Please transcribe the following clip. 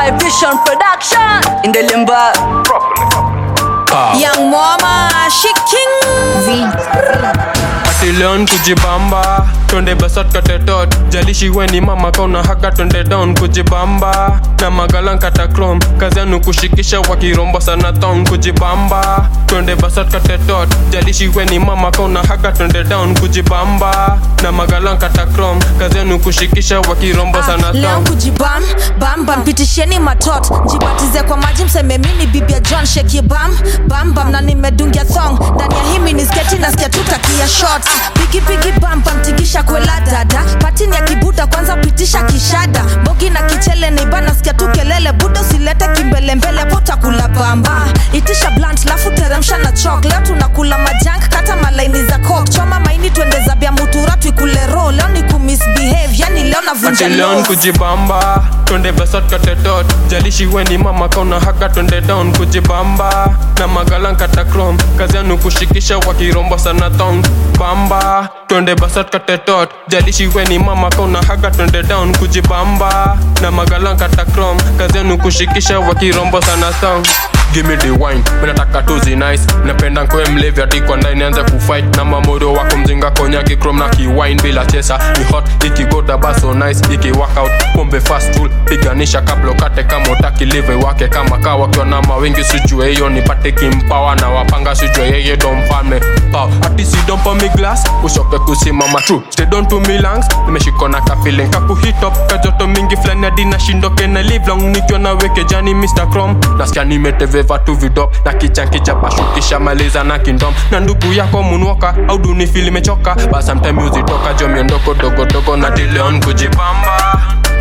My Vision Production in the limba. Young mama, she king. Ati leon kujibamba, twende basat katetot. Jalishi weni mama kauna haka twende down kujibamba. Na magalan kata chrome, kazi yanu kushikisha wakirombo sana town kujibamba. Twende basat katetot. Jalishi weni mama kauna haka twende down kujibamba. Na magalan kata chrome, kazi yanu kushikisha wakirombo sana town. Leo kujibam, bam bam pitisheni matot. Jibatize kwa maji mseme mini bibia John shake bam, bam bam na nimedungia thong. Ndani ya hii mini sketi nasikia tutakia shot. Piki piki bam bam tikisha kwela dada. Patini ya kibuda kwanza pitisha kishada. Bogi na kichele ni bana sikia tu kelele. Buda usilete kimbele mbele pota kula bamba. Itisha blunt lafu teremsha na chok. Leo tunakula majank kata malaini za coke. Choma maini tuende zabia mutura tuikule roll. Leo ni kumisbehave yani leo na vunja low. Leon kujibamba, twende basat katetot. Jalishi weni mama kauna haka twende down kujibamba. Na magalan kata chrome, kazi yanu kushikisha wakirombo sana town bamba. Twende basat katetot. Jalishi weni mama kauna haka twende down kujibamba. Na magalan kata chrome, kazi yanu kushikisha wakirombo sana town. Give me the wine, minataka tuzi nice. Napenda nkwe mlevi ati kwa ndani nianze kufight. Na mamoro wako mzinga konyaki chrome na kiwine bila chesa. Ni hot, ikigoda baso nice, iki workout. Pombe fast full, piganisha kablo kate kama utaki live wake. Kama kawa kiwa na mawingi sujue hiyo nipate kimpawa. Na wapanga sujue yeye domfame pow. Ati si dompa mi glass, ushoke kusimama true. Stay down to me lungs, nimeshikona ka feeling kaku hit up. Kajoto mingi flani adina shindoke na live long. Nikiwa na weke jani Mr. Chrome. Nasikia nimeteve vatu vidop. Na kichanki pashukisha maliza na kindom. Na ndugu yako munwoka, au duni feel mechoka. But sometimes music toka jo miondoko dogo dogo. Na Leon kujibamba,